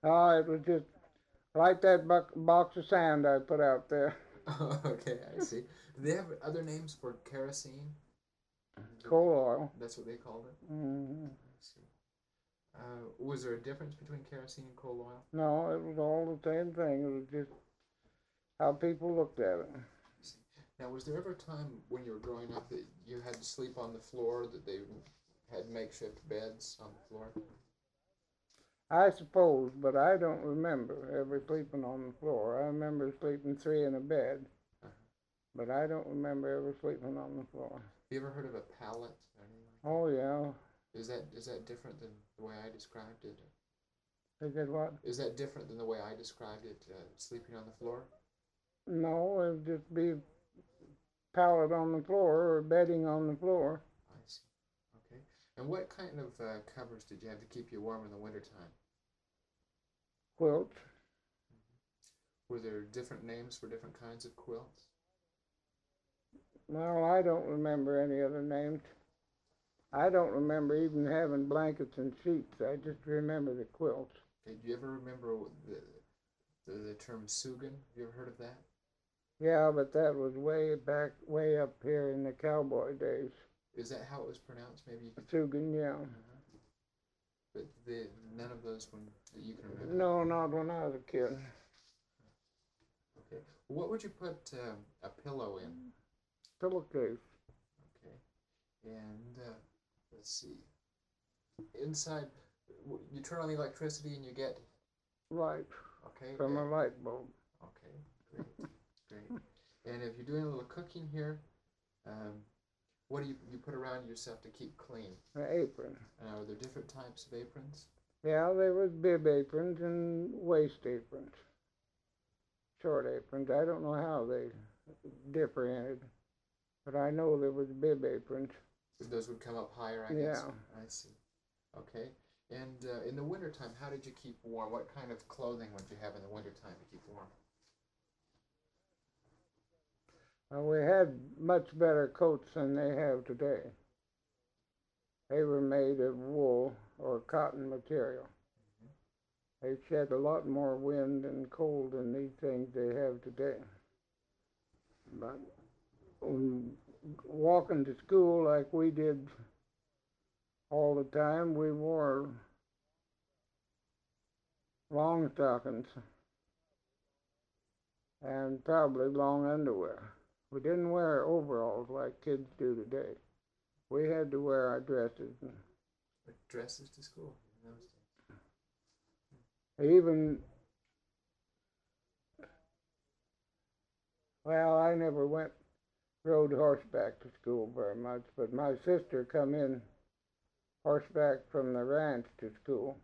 Oh, it was just like that box of sand I put out there. Oh, okay, I see. Do they have other names for kerosene? Coal oil. That's what they called it? Hmm. I see. Was there a difference between kerosene and coal oil? No, it was all the same thing. It was just how people looked at it. I see. Now, was there ever a time when you were growing up that you had to sleep on the floor, that they had makeshift beds on the floor? I suppose, but I don't remember ever sleeping on the floor. I remember sleeping three in a bed, Uh-huh. but I don't remember ever sleeping on the floor. Have you ever heard of a pallet or anything like that? Oh yeah. Is that different than the way I described it? They did what? Is that different than the way I described it, sleeping on the floor? No, it'd just be pallet on the floor or bedding on the floor. I see. Okay. And what kind of covers did you have to keep you warm in the wintertime? Quilts. Were there different names for different kinds of quilts? Well, I don't remember any other names. I don't remember even having blankets and sheets. I just remember the quilts. Okay, do you ever remember the term Sugan? Have you ever heard of that? Yeah, but that was way back, way up here in the cowboy days. Is that how it was pronounced? Maybe you could. Sugan, yeah. But none of those one that you can remember. No, not when I was a kid. Okay. What would you put a pillow in? Pillowcase. Okay. And let's see. Inside, you turn on the electricity and you get. Light Okay. from a light bulb. Okay. Great. Great. And if you're doing a little cooking here, um, what do you put around yourself to keep clean? An apron. Are there different types of aprons? Yeah, there was bib aprons and waist aprons. Short aprons. I don't know how they differentiated, but I know there was bib aprons. Those would come up higher, I guess. Yeah. I see. Okay. And in the wintertime, how did you keep warm? What kind of clothing would you have in the wintertime to keep warm? We had much better coats than they have today. They were made of wool or cotton material. They shed a lot more wind and cold than these things they have today. But when walking to school like we did all the time, we wore long stockings and probably long underwear. We didn't wear overalls like kids do today. We had to wear our dresses. Like dresses to school in those Even, well, I never rode horseback to school very much, but my sister come in horseback from the ranch to school.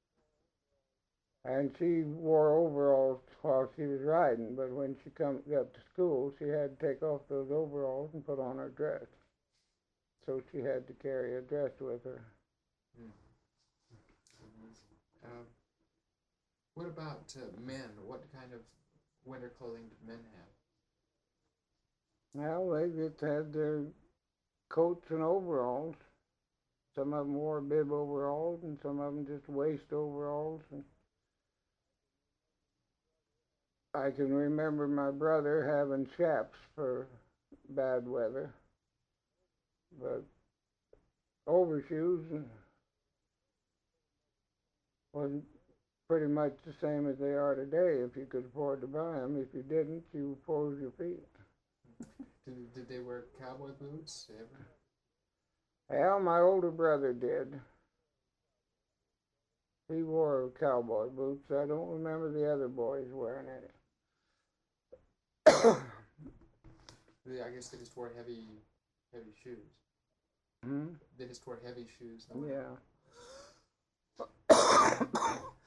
And she wore overalls while she was riding, but when she got to school, she had to take off those overalls and put on her dress. So she had to carry a dress with her. days. Amazing. What about men? What kind of winter clothing did men have? Well, they just had their coats and overalls. Some of them wore bib overalls, and some of them just waist overalls. And I can remember my brother having chaps for bad weather, but overshoes was pretty much the same as they are today. If you could afford to buy them, if you didn't, you froze your feet. Did they wear cowboy boots ever? Well, my older brother did. He wore cowboy boots. I don't remember the other boys wearing any. I guess they just wore heavy shoes. Hmm? They just wore heavy shoes. Yeah.